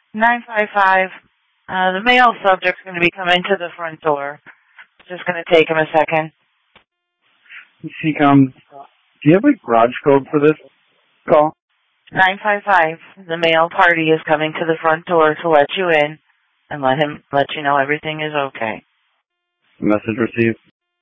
955. The male subject's going to be coming to the front door. It's just going to take him a second. CCOM, do you have a garage code for this call? 955. The male party is coming to the front door to let you in and let you know everything is okay. Message received.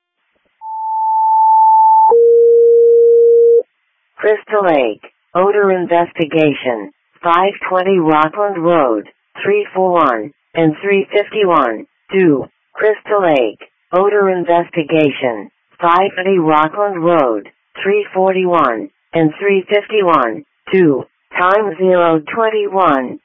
Crystal Lake, odor investigation, 520 Rockland Road, 341 and 351, 2, Crystal Lake, odor investigation, 520 Rockland Road, 341 and 351, 2, time 021.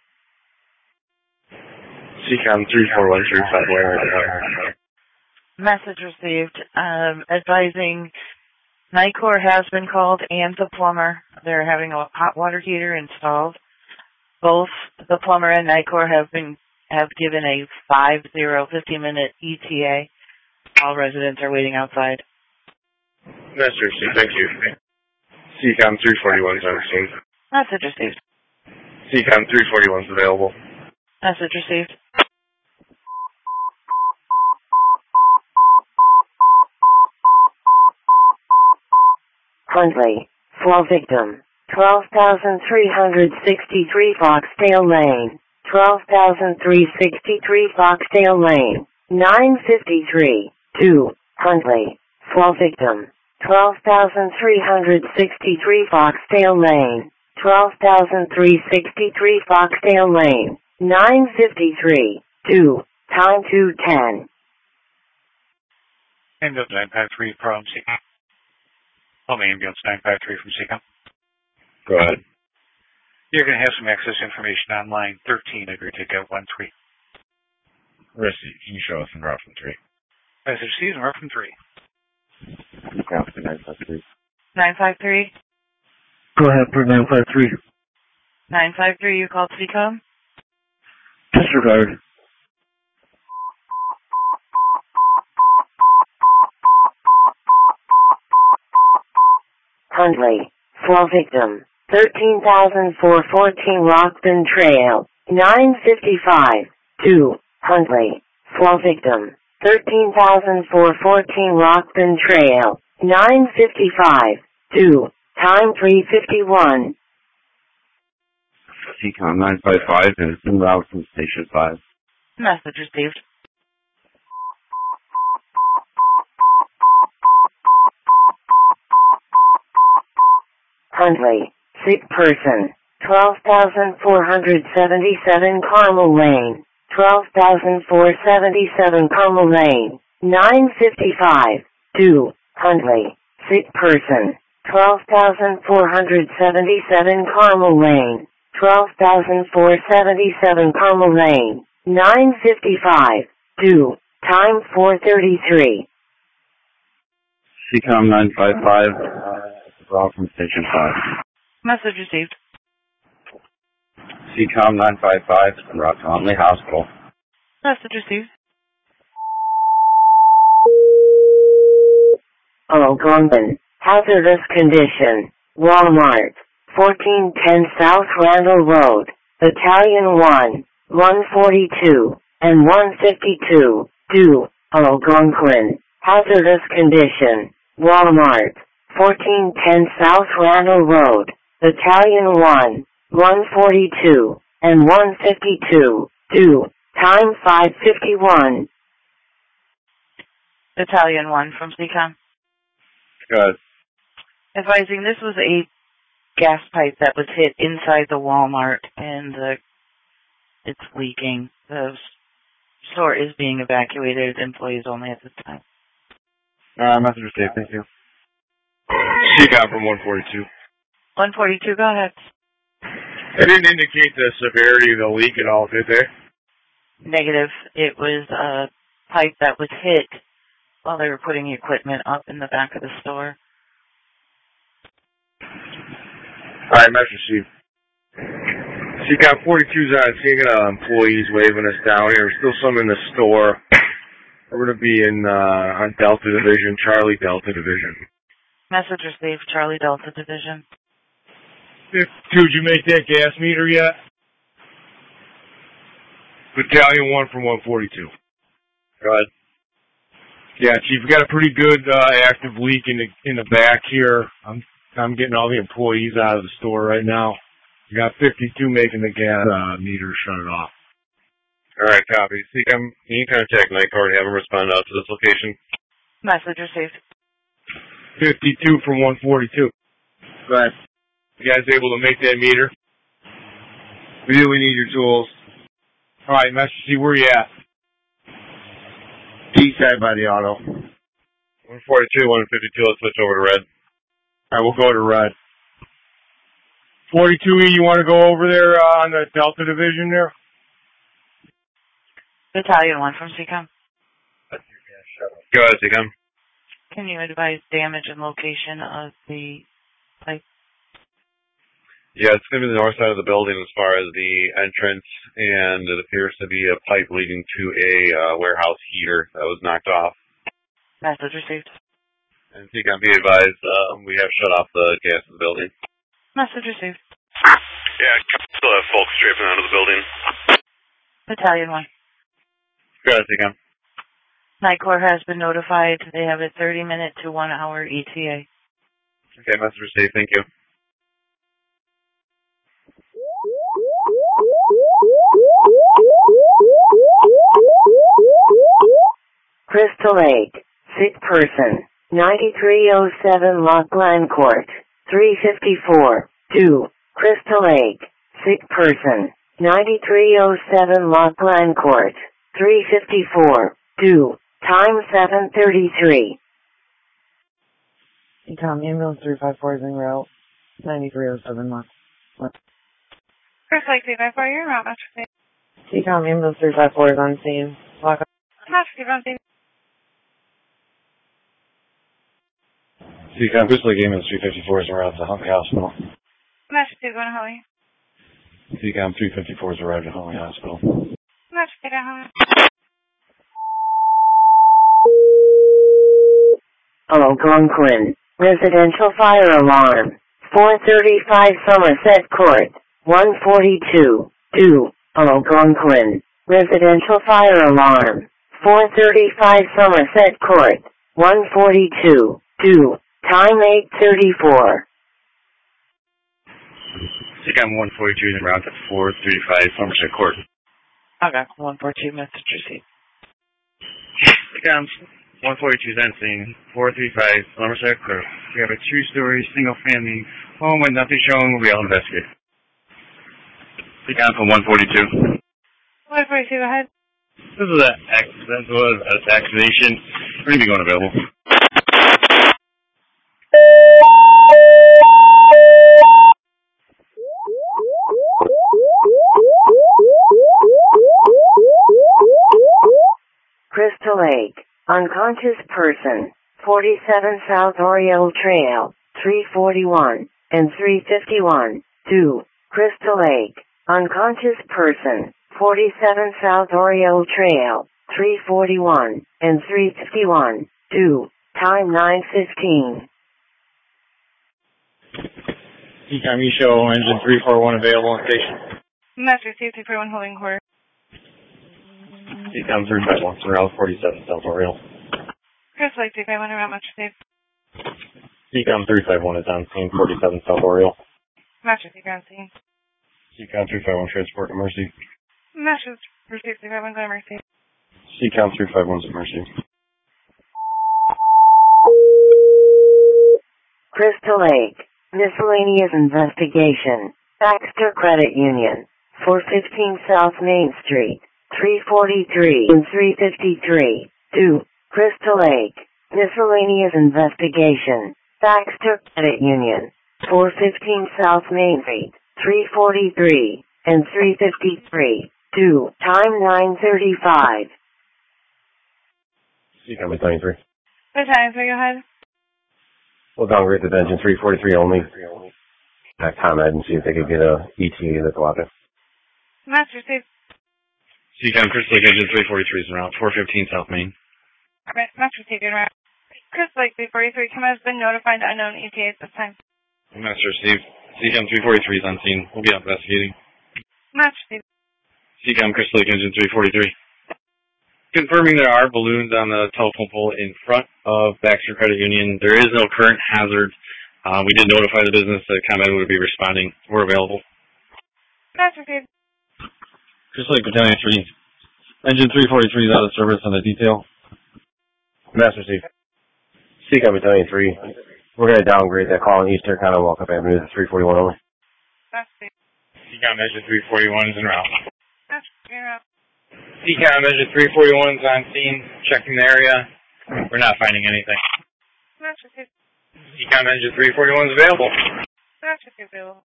CCOM 34135. Message received. Advising NICOR has been called and the plumber. They're having a hot water heater installed. Both the plumber and NICOR have given a 50-minute ETA. All residents are waiting outside. Message received. Thank you. CCOM 341 is on scene. Message received. CCOM 341 is available. Message received. Huntley, fall victim, 12,363 Foxdale Lane, 12,363 Foxdale Lane, 953, 2, Huntley, fall victim, 12,363 Foxdale Lane, 12,363 Foxdale Lane, 953, 2, time 210. Ambulance 953 from CCOM. Call me Ambulance 953 from CCOM. Go ahead. You're going to have some access information on line 13 of your ticket 13. Risky, can you show us in route from 3? Message received in route from 3. Yeah, 953. 953. Go ahead for 953. 953, you called CCOM? Disregard. Huntley, fall victim, 13,414 Rockton Trail, 955, 2, Huntley, fall victim, 13,414 Rockton Trail, 955, 2, time 351. CCOM 955 is en route from Station 5. Message received. Huntley, sick person, 12,477 Carmel Lane, 12,477 Carmel Lane, 955, 2, Huntley, sick person, 12,477 Carmel Lane, 12,477 Carmel Lane, 955, 2, time 433. CCOM 955, route from Station 5. Message received. CCOM 955, en route to Huntley Hospital. Message received. Algonquin, hazardous condition, Walmart, 1410 South Randall Road, Battalion 1, 142, and 152, 2, Algonquin, hazardous condition, Walmart, 1410 South Randall Road, Battalion 1, 142, and 152, 2, time 551. Battalion 1 from CCOM. Good. Advising this was a gas pipe that was hit inside the Walmart and it's leaking. The store is being evacuated. Employees only at this time. Message received, thank you. CCOM from 142. 142, go ahead. They didn't indicate the severity of the leak at all, did they? Negative. It was a pipe that was hit while they were putting equipment up in the back of the store. Alright, message received. CCOM 42's on scene. Employees waving us down here. There's still some in the store. We're going to be on Delta Division, Charlie Delta Division. Message received, Charlie Delta Division. Did you make that gas meter yet? Battalion 1 from 142. Go ahead. Yeah, Chief, we got a pretty good active leak in the back here. I'm getting all the employees out of the store right now. We got 52 making the gas meter shut it off. All right, copy. Can you contact Night Court and have them respond out to this location? Message received. 52 from 142. Go ahead. You guys able to make that meter? We do. We need your tools. All right, Master C, where you at? East side by the auto. 142, 152, let's switch over to red. All right, we'll go to red. 42E, you want to go over there on the Delta Division there? Battalion 1 from CCOM. Go ahead, CCOM. Can you advise damage and location of the pipe? Yeah, it's going to be the north side of the building as far as the entrance, and it appears to be a pipe leading to a warehouse heater that was knocked off. Message received. And CCOM, be advised, we have shut off the gas in the building. Message received. Yeah, still have folks draping out of the building. Battalion 1. Go ahead, CCOM. Night Corps has been notified. They have a 30-minute to 1-hour ETA. Okay, message received. Thank you. Crystal Lake, sick person, 9307 Lockland Court, 354, 2, Crystal Lake, sick person, 9307 Lockland Court, 354, 2, time 7:33. CCOM ambulance 354 is en route, 9307 Lock. Crystal Lake 354, you're around Master C. CCOM ambulance 354 is on scene. Lock up. Master C, on scene. CCOM Crystal Lake ambulance 354 is arrived at Huntley Hospital. Master C, going to Holly. CCOM 354 is arrived at Huntley Hospital. Master C, going to Holly. Algonquin, residential fire alarm, 435 Somerset Court, 142, 2, Algonquin, residential fire alarm, 435 Somerset Court, 142, 2, time 8:34. CCOM 142 is en route at 435 Somerset Court. Okay, 142, message received. CCOM 142 is on scene, 435 Somerset Court. We have a two-story single-family home with nothing shown. We'll be able to investigate. CCOM from 142. 142, go ahead. This is an accidental assassination. We're going to be going available. Crystal Lake, unconscious person, 47 South Oriole Trail, 341 and 351, 2, Crystal Lake, unconscious person, 47 South Oriole Trail, 341 and 351, 2, time 9:15. CCOM show engine 341 available on station. Master C, 341 holding court. CCOM 351 is around 47 South Oriole. Crystal Lake 351 around Master C. CCOM 351 is on scene 47 South Oriole. Master C, ground scene. CCOM 351 transport to Mercy. Master received 351 going to Mercy. CCOM 351 is at Mercy. Crystal Lake, miscellaneous investigation, Baxter Credit Union, 415 South Main Street, 343 and 353, 2, Crystal Lake, miscellaneous investigation, Baxter Credit Union, 415 South Main Street, 343 and 353, 2, time 9:35. CCOM 23. Battalion 3, go ahead. We'll downgrade the engine 343 only. Back ComEd and see if they could get a ETA that go out there. Master C. CCOM Crystal Lake engine 343 is en route, 415 South Main. Alright, Master C, good route. Crystal Lake 343, come has been notified unknown ETA at this time. Master Steve, CCOM 343 is on scene. We'll be out investigating. Master C. CCOM Crystal Lake Engine 343. Confirming there are balloons on the telephone pole in front of Baxter Credit Union. There is no current hazard. We did notify the business that ComEd would be responding. We're available. Master Steve. Crystal Lake Battalion 3. Engine 343 is out of service on the detail. Master Chief. CCOM Battalion 3. We're going to downgrade that call on East Turkana Walkup Avenue to 341 only. Master Steve. CCOM Engine 341 is en route. Master Steve. CCOM Engine 341 is on scene, checking the area. We're not finding anything. Master Steve. CCOM Engine 341 is available. Master Steve available.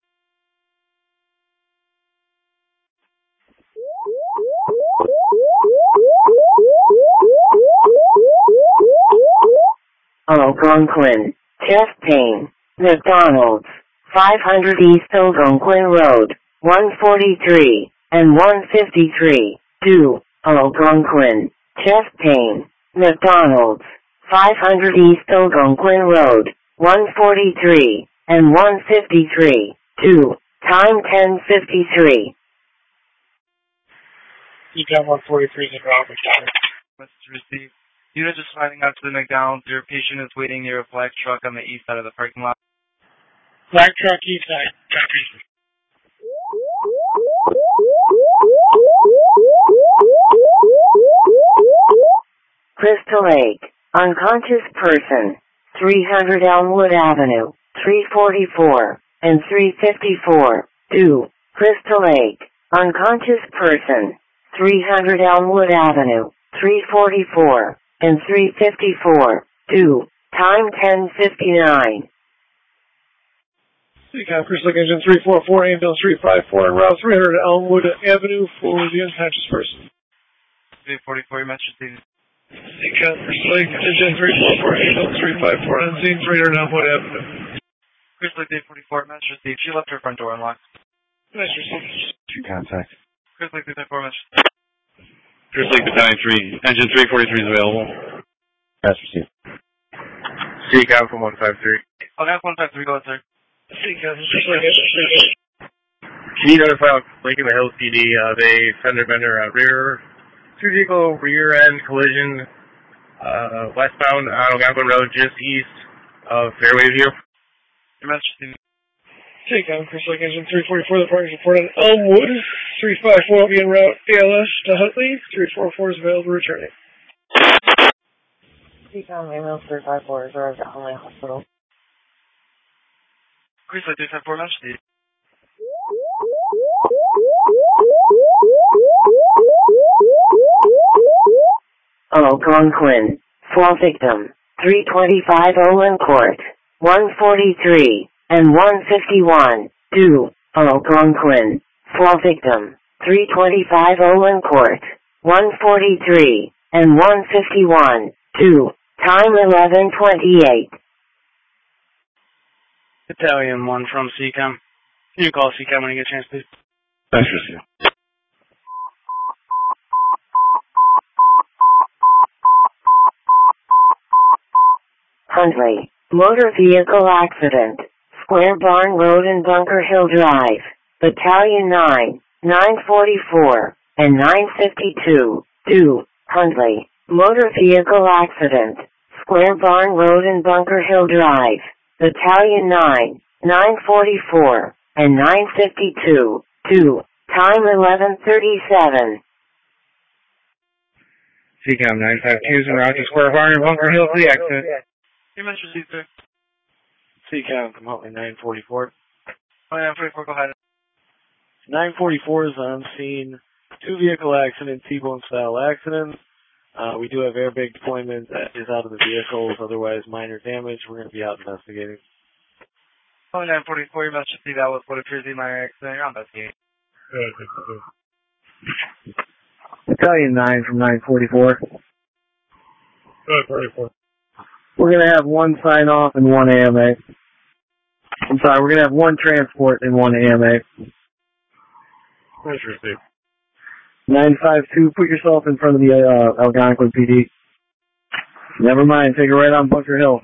Algonquin, chest pain, McDonald's, 500 East Algonquin Road, 143 and 153, 2, Algonquin, chest pain, McDonald's, 500 East Algonquin Road, 143 and 153, 2, time 10:53. CCOM 143 is in route. Message received. Unit just finding out to the McDonald's. Your patient is waiting near a black truck on the east side of the parking lot. Black truck east side. Copy. Crystal Lake, unconscious person, 300 Elmwood Avenue, 344 and 354, 2, Crystal Lake, unconscious person, 300 Elmwood Avenue, 344 and 354, 2, time 10:59. CCOM Crystal Lake Engine 344, ambulance 354, en route 300 Elmwood Avenue for the unconscious person. 344, message received. CCOM Crystal Lake Engine 344, ambulance 354, on scene 300 Elmwood Avenue. Crystal Lake 344, message received. She left her front door unlocked. Message received. Two contact. Crystal Lake 344, message received. Crystal Lake Battalion 3. Engine 343 is available. Master Chief. CCOM from 153. I'll have 153, go ahead, sir. CCOM Crystal Lake Engine 343. Can you notify Lincoln Hills PD of a fender bender rear, two-vehicle rear end collision westbound on Algonquin Road just east of Fairway View? Your message. CCOM Crystal Lake Engine 344, the parties reported Elmwood. 354 will be en route ALS to Huntley. 344 is available returning. CCOM ambulance 354 is arrived at Huntley Hospital. Crystal Lake 354, message. Algonquin, fall victim, 325 Olin Court, 143 and 151, 2, Algonquin, fall victim, 325 Olin Court, 143 and 151, 2, time 11:28. Battalion 1 from CCOM. Can you call CCOM when you get a chance, please? Master Chief. Huntley, motor vehicle accident, Square Barn Road and Bunker Hill Drive, Battalion 9, 944 and 952, 2, Huntley, motor vehicle accident, Square Barn Road and Bunker Hill Drive, Battalion 9, 944 and 952, 2, time 11:37. CCOM 952 is en route to Square Barn and Bunker Hill for the accident. Your message received, sir. CCOM from Huntley 944. Oh, 944, go ahead. 944 is on scene. Two vehicle accident, T-bone style accident. We do have airbag deployment that is out of the vehicles, otherwise minor damage. We're going to be out investigating. Oh, 944, your message received. That was what appears to be minor accident. You're on investigating. Battalion 9 from 944. 944. We're going to have one sign-off and one AMA. I'm sorry, we're going to have one transport and one AMA. Message received. 952, put yourself in front of the Algonquin PD. Never mind, take it right on Bunker Hill.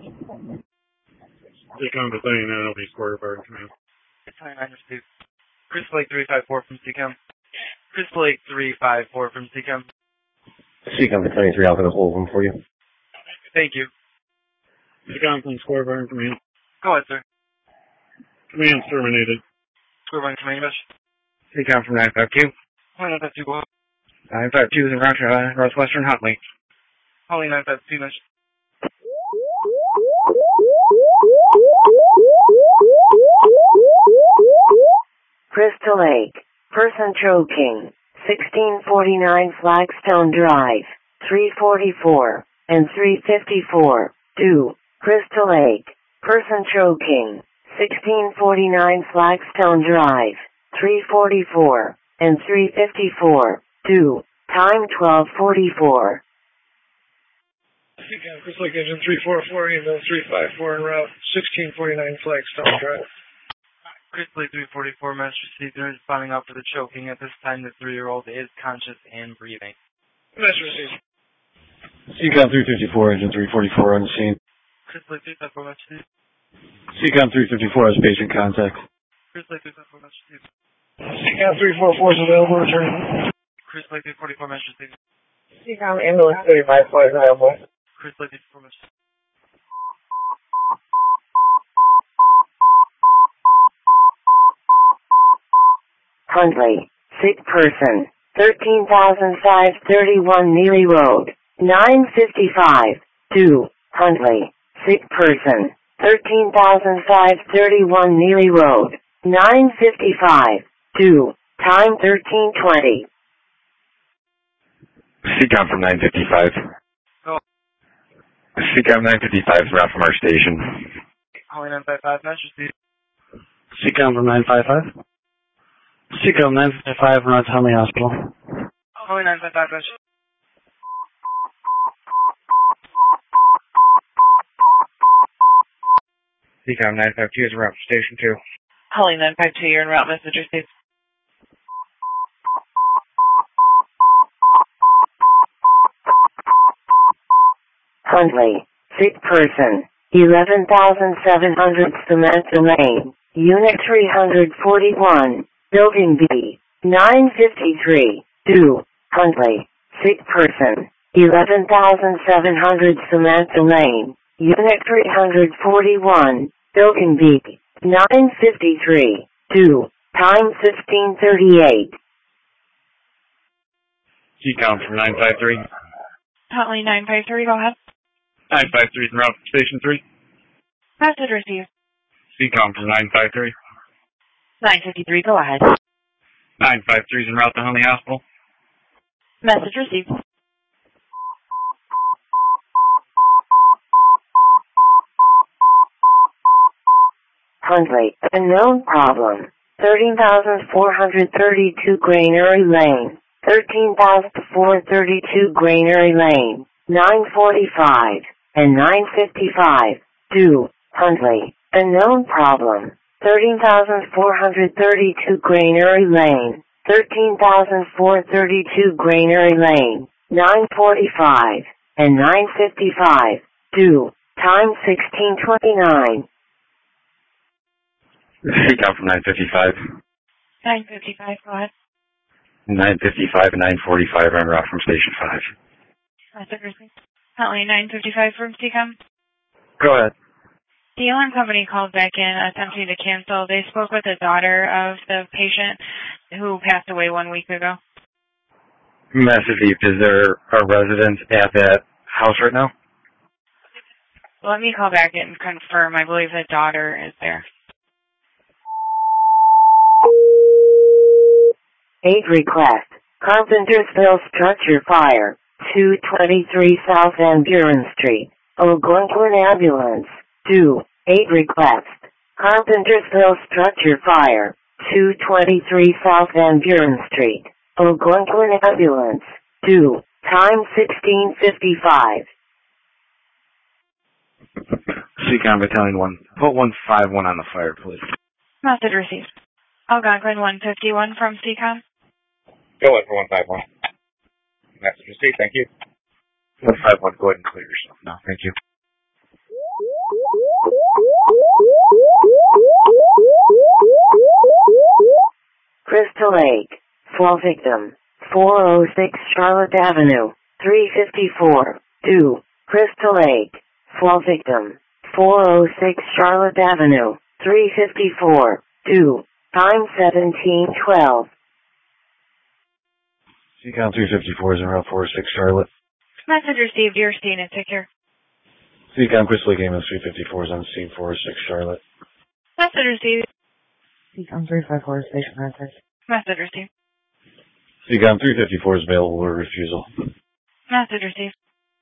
CCOM Battalion 9 will be Square Barn Command. Battalion 9 received. Crystal Lake 354 from CCOM. Crystal Lake 354 from CCOM. CCOM Battalion 3, I'll get a hold of them for you. Thank you. CCOM from Square Barn Command. Go ahead, sir. Command terminated. Square Barn Command, message. CCOM from 952. 952, go ahead. 952 is in Roger, Northwestern Huntley. Holly 952, message. Crystal Lake. Person choking. 1649 Flagstone Drive. 344 and 354. 2. Crystal Lake. Person choking. 1649 Flagstone Drive. 344 and 354. 2. Time 12:44. CCOM, Crystal Lake Engine 344, ambulance 354 en route, 1649 Flagstone Drive. Crystal Lake 344, message received. They're responding out for the choking. At this time, the 3-year-old is conscious and breathing. Message received. CCOM 354, engine 344 on the scene. Crystal Lake 354, message received. CCOM 354 has patient contact. Crystal Lake 354, message received. CCOM 344 is available, return. Crystal Lake 344, message received. CCOM ambulance 35 Floyd Highway. Crystal Lake 344, message received. Huntley. Sick person. 13,531 Neely Road. 955. 2. Huntley. Sick person. 13,531 Neely Road. 955. 2. Time 13:20. CCOM from 955. Oh. CCOM 955 is route from our station. Holly 955, message received. CCOM from 955. CCOM 955, route to Huntley Hospital. Holly 955, message. CCOM 952 is in route for Station 2. Holly 952, you're en route, message received. Huntley. Sick person. 11,700 Samantha Lane. Unit 341. Building B. 953. 2. Huntley. Sick person. 11,700 Samantha Lane. Unit 341. Building B. 953. 2. Time 15:38. CCOM from 953. Huntley 953, go ahead. 953 is en route from Station 3. Message received. CCOM from 953. 953, go ahead. 953 is en route to Huntley Hospital. Message received. Huntley. Unknown problem. 13,432 Granary Lane. 13,432 Granary Lane. 945 and 955. 2. Huntley. Unknown problem. 13,432 Granary Lane. 13,432 Granary Lane. 945 and 955. 2. Time 16:29. CCOM from 955. 955, go ahead. 955 and 945 en route from Station 5. Message received. Huntley 955 from CCOM. Go ahead. The alarm company called back in attempting to cancel. They spoke with the daughter of the patient who passed away 1 week ago. Message, is there a resident at that house right now? Let me call back and confirm. I believe the daughter is there. 8 request. Carpentersville structure fire. 223 South Van Buren Street. Algonquin ambulance. 2. 8 request. Carpentersville structure fire. 223 South Van Buren Street. Algonquin ambulance. 2. Time 16:55. CCOM Battalion 1. Put 151 on the fire, please. Message received. Algonquin 151 from CCOM. Go ahead for 151. Message received, thank you. 151, go ahead and clear yourself now. Thank you. Crystal Lake. Fall victim. 406 Charlotte Avenue. 354. 2. Crystal Lake. Fall victim. 406 Charlotte Avenue. 354. 2. Time 1712. Seacom 354 is around 406 Charlotte. Message received. You're seen and secure. Seacom Crystal Lake Ambulance 354 is on scene 406 Charlotte. Message received. Seacom 354 station contact. Message received. Seacom 354 is available for refusal. Message received.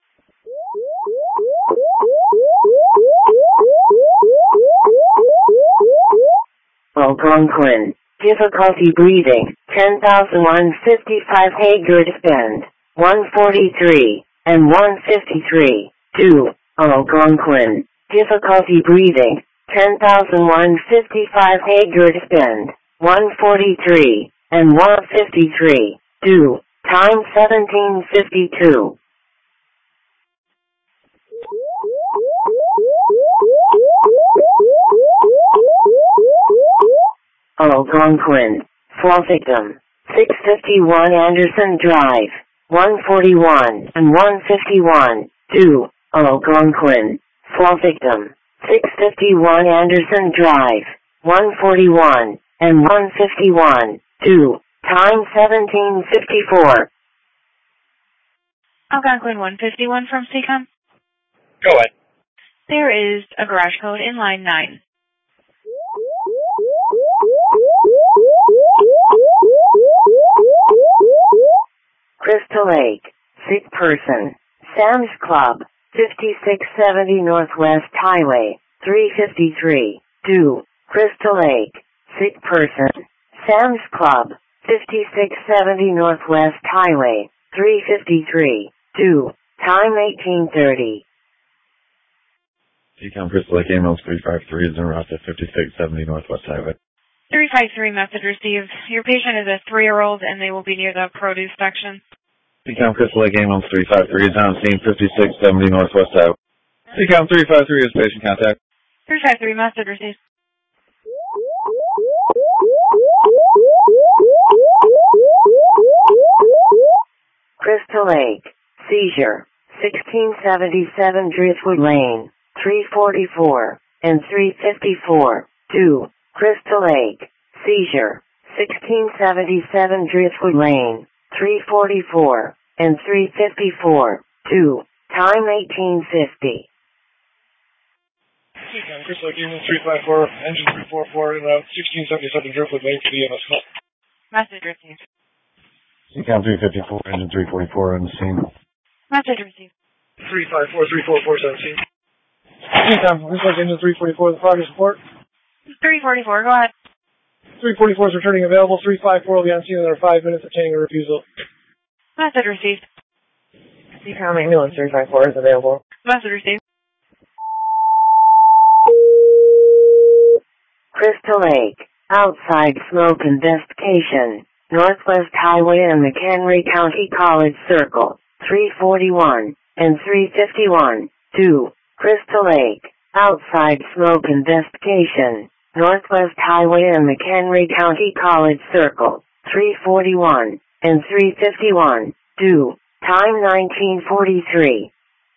Algonquin. Difficulty breathing. 10,155 Hayward Bend. 143 and 153. 2. Algonquin. Difficulty breathing. 10,155 Hayward Bend. 143 and 153. 2. Time 1752. Algonquin. Fall victim. 651 Anderson Drive. 141 and 151. 2. Algonquin. Fall victim. 651 Anderson Drive. 141 and 151. 2. Time 1754. Algonquin 151 from Seacom. Go ahead. There is a garage code in line 9. Crystal Lake. Sick person. Sam's Club. 5670 Northwest Highway. 353. 2. Crystal Lake. Sick person. Sam's Club. 5670 Northwest Highway. 353. 2. Time 1830. Seacom Crystal Lake Ambulance 353 is en route to 5670 Northwest Highway. 353 message received. Your patient is a 3-year-old and they will be near the produce section. Seacom Crystal Lake Ambulance 353 is on scene 5670 Northwest Highway. Seacom 353 is patient contact. 353 message received. Crystal Lake. Seizure. 1677 Driftwood Lane. 344 and 354. 2. Crystal Lake. Seizure. 1677 Driftwood Lane. 344 and 354. 2. Time 1850. Seacom Crystal Lake Ambulance 354, engine 344, en route 1677 Driftwood Lane to the EMS call. Message received. Seacom 354, engine 344 on the scene. Message received. 354, 344, 17. Seacom Crystal Lake Engine 344, the progress report. 344, go ahead. 344 is returning available. 354 will be on scene in another 5 minutes, obtaining a refusal. Message received. Seacom ambulance 354 is available. Message received. Crystal Lake. Outside smoke investigation. Northwest Highway and McHenry County College Circle. 341 and 351. 2. Crystal Lake. Outside smoke investigation. Northwest Highway and McHenry County College Circle. 341 and 351. 2. Time 1943.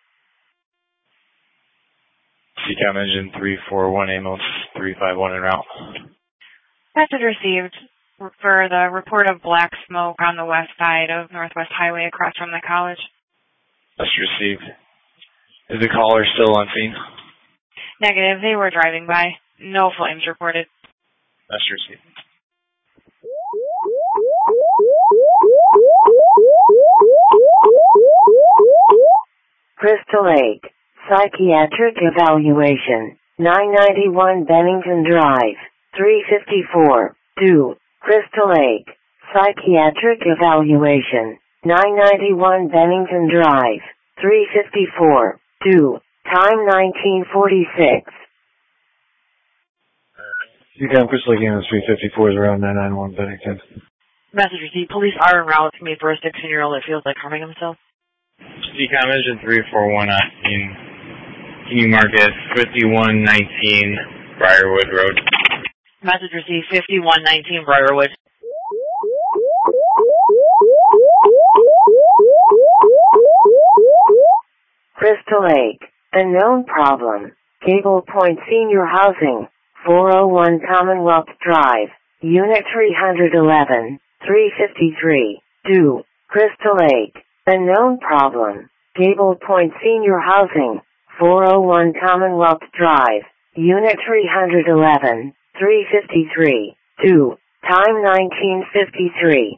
Seacom engine 341, ambulance 351 en route. Message received for the report of black smoke on the west side of Northwest Highway across from the college. Message received. Is the caller still on scene? Negative. They were driving by. No flames reported. Message received. Crystal Lake. Psychiatric evaluation. 991 Bennington Drive. 354. 2. Crystal Lake. Psychiatric evaluation. 991 Bennington Drive. 354. 2. Time 1946. Seacom Crystal Lake Ambulance 354 is around 991 Bennington. Message received. Police are en route to me for a 16-year-old that feels like harming himself. Seacom engine 341 on scene. Can you mark it 5119 Briarwood Road? Message received. 5119 Briarwood. Crystal Lake, unknown problem. Gable Point Senior Housing, 401 Commonwealth Drive, Unit 311, 353, due. Crystal Lake, unknown problem. Gable Point Senior Housing, 401 Commonwealth Drive, Unit 311, 353, due. Time 1953.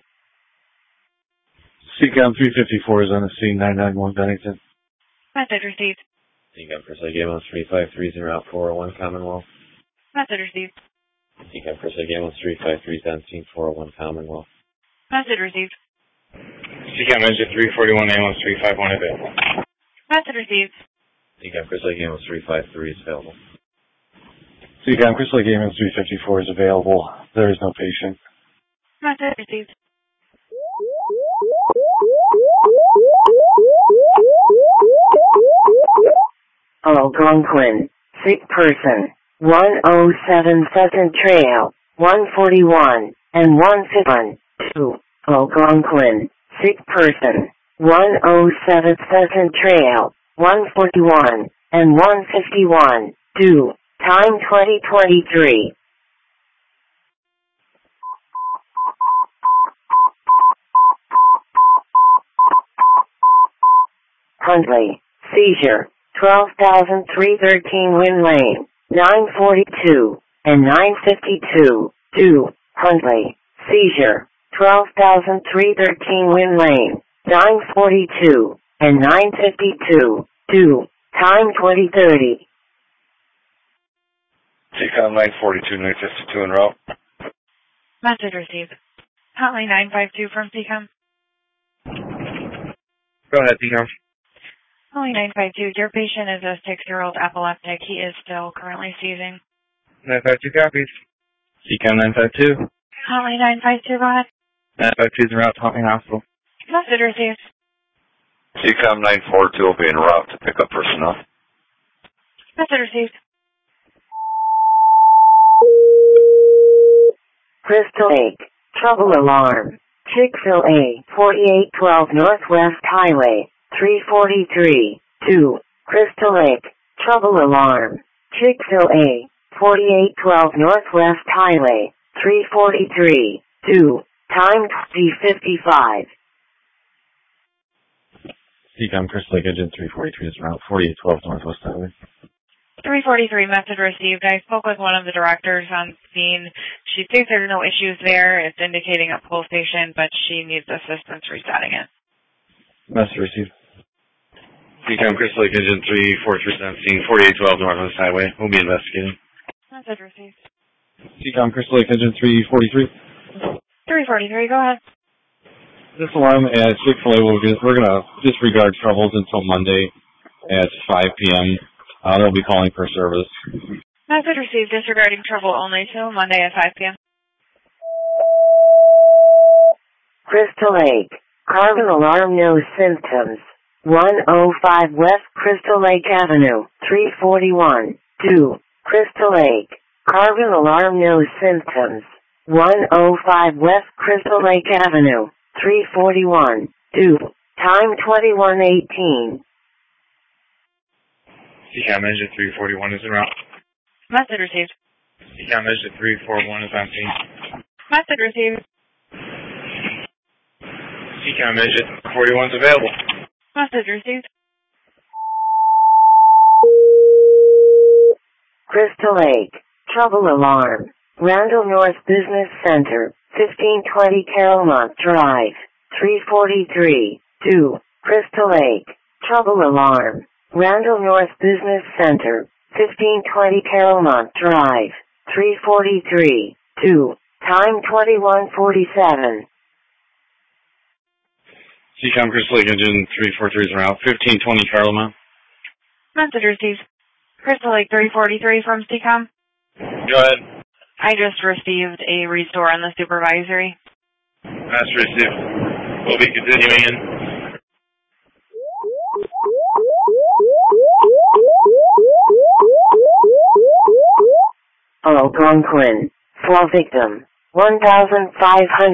CCOM 354 is on the scene, 991 Bennington. Message received. CCOM Chris Lake Ambulance 3530 out 401 Commonwealth. Message received. CCOM Chris Lake Ambulance 35317 401 Commonwealth. Message received. CCOM Engine 341 Ambulance 351 available. Message received. CCOM Chris Lake Ambulance 353 is available. CCOM Chris Lake Ambulance 354 is available. There is no patient. Message received. Algonquin, sick person, 107 Pheasant Trail, 141, and 151, 2. Algonquin, sick person, 107 Pheasant Trail, 141, and 151, 2. Time 2023. Huntley, seizure, 12,313 Win Lane, 942, and 952, 2. Huntley, seizure, 12,313 Win Lane, 942, and 952, 2. Time 2030. CCOM 942, 952 en route. Message received. Hotline 952 from CCOM. Go ahead, CCOM. Hotline 952, your patient is a 6-year-old epileptic. He is still currently seizing. 952 copies. CCOM 952. Hotline 952, go ahead. 952 is en route to Huntley Hospital. Message received. CCOM 942 will be en route to pick up personnel. Message received. Crystal Lake, trouble alarm. Chick-fil-A, 4812 Northwest Highway, 343, 2. Crystal Lake, trouble alarm. Chick-fil-A, 4812 Northwest Highway, 343, 2. Time 20:55. CCOM Chris Lake Engine 343 is en route, 4812 Northwest Highway. 343, message received. I spoke with one of the directors on scene. She thinks there's no issues there. It's indicating a pulsation, but she needs assistance resetting it. Message received. CCOM Chris Lake Engine 34317, 4812 Northwest Highway. We'll be investigating. Message received. CCOM Chris Lake Engine 343. 343, go ahead. This alarm at Chick-fil-A, we're going to disregard troubles until Monday at 5 p.m. They'll be calling for service. Message received, disregarding trouble only till Monday at 5 p.m. Crystal Lake, carbon alarm, no symptoms. 105 West Crystal Lake Avenue, 341, 2. Crystal Lake, carbon alarm, no symptoms. 105 West Crystal Lake Avenue, 341, 2. Time 21:18. CCOM Engine 341 is en route. Message received. CCOM Engine 341 is on scene. Message received. CCOM Engine 41 is available. Message received. Crystal Lake, trouble alarm. Randall North Business Center, 1520 Carolmont Drive, 343, 2. Crystal Lake, trouble alarm. Randall North Business Center, 1520 Carolmont Drive, 343, 2. Time 21:47. CCOM Chris Lake Engine 343 is en route, 1520 Carolmont. Message received. Crystal Lake 343 from CCOM. Go ahead. I just received a restore on the supervisory. That's received. We'll be continuing in. Algonquin, fall victim,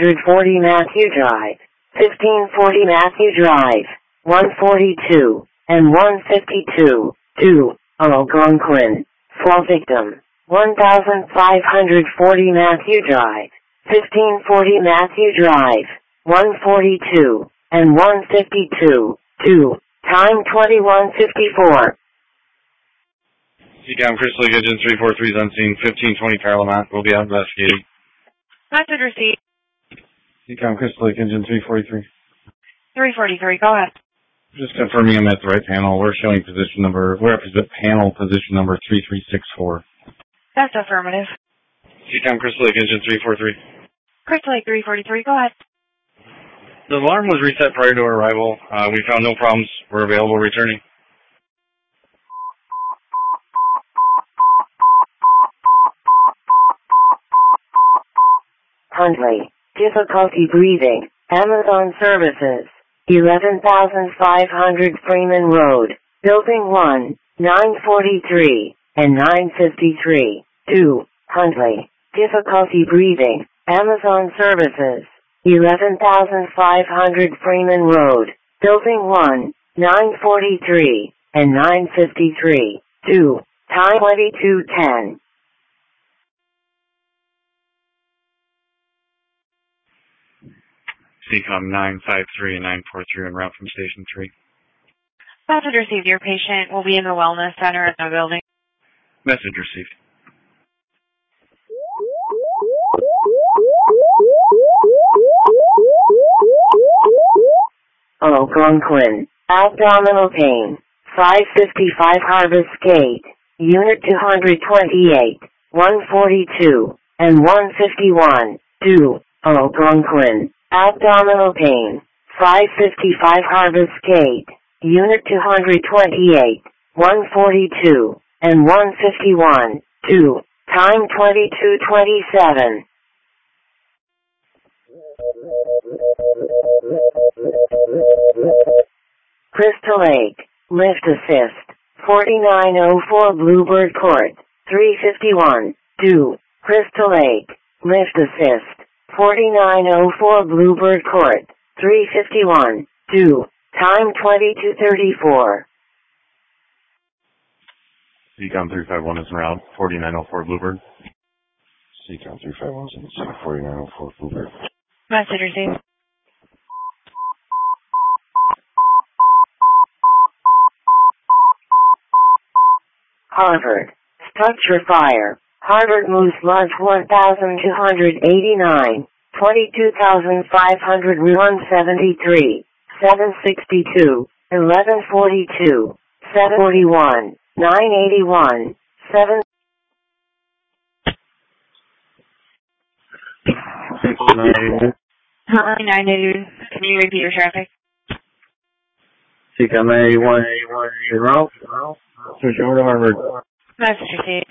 1540 Matthew Drive, 1540 Matthew Drive, 142, and 152, 2, Algonquin. Fall victim, 1540 Matthew Drive, 1540 Matthew Drive, 142, and 152, 2, time 21:54. Seacom Crystal Lake Engine 343 is on scene, 1520 Parliament. We'll be out investigating. Message received. Seacom Crystal Lake Engine 343. 343, go ahead. Just confirming I'm at the right panel. We're at panel position number 3364. That's affirmative. Seacom Crystal Lake Engine 343. Crystal Lake 343, go ahead. The alarm was reset prior to our arrival. We found no problems. We're available returning. Huntley, difficulty breathing, Amazon Services, 11,500 Freeman Road, Building 1, 943, and 953, 2, Huntley, difficulty breathing, Amazon Services, 11,500 Freeman Road, Building 1, 943, and 953, 2, time 22:10. Seacom 953 and 943 en route from Station 3. Message received. Your patient will be in the wellness center at the building. Message received. Algonquin, abdominal pain, 555 Harvest Gate, Unit 228, 142, and 151, 2, Algonquin, abdominal pain, 555 Harvest Gate, Unit 228, 142, and 151, 2, time 22:27. Crystal Lake, lift assist, 4904 Bluebird Court, 351, 2, Crystal Lake, lift assist, 4904 Bluebird Court, 351, 2, time 22:34. Seacom 351 is en route, 4904 Bluebird. Seacom 351 is in 4904 Bluebird. Message received. Harvard, structure fire, Harvard Moose Lodge 1289, 22,500 173, 762, 1142, 741, 981, 7. Hotline 981. Can you repeat your traffic? Seacom 981 en route. Switch over to Harvard. Message received.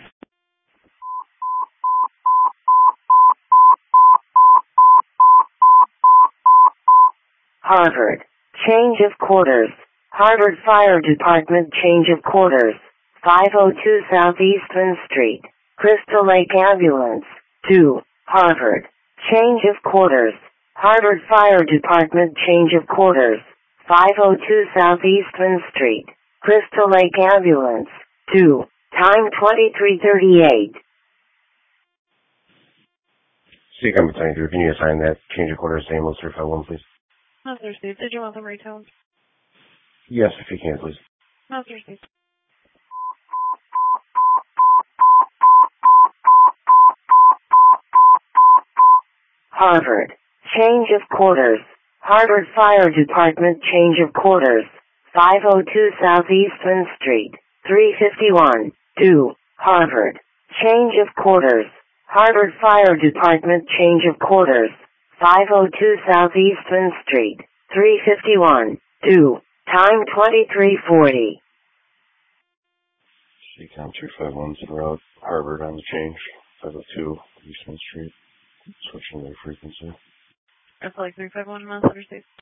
Harvard, change of quarters, Harvard Fire Department change of quarters, 502 Southeastern Street, Crystal Lake Ambulance, 2, Harvard, change of quarters, Harvard Fire Department change of quarters, 502 Southeastern Street, Crystal Lake Ambulance, 2, time 23:38. Seacom Battalion 3, can you assign that change of quarters to ambulance 351, please? Message received. Did you want them retoned? Yes, if you can, please. Message received. Harvard, change of quarters, Harvard Fire Department change of quarters, 502 Southeastern Street, 351, 2, Harvard, change of quarters, Harvard Fire Department change of quarters, 502 Southeastern Street, 351, 2, time 23:40. Seacom 251's en route, Harvard on the change, 502 Eastman Street, switching their frequency. It's like 351 message received.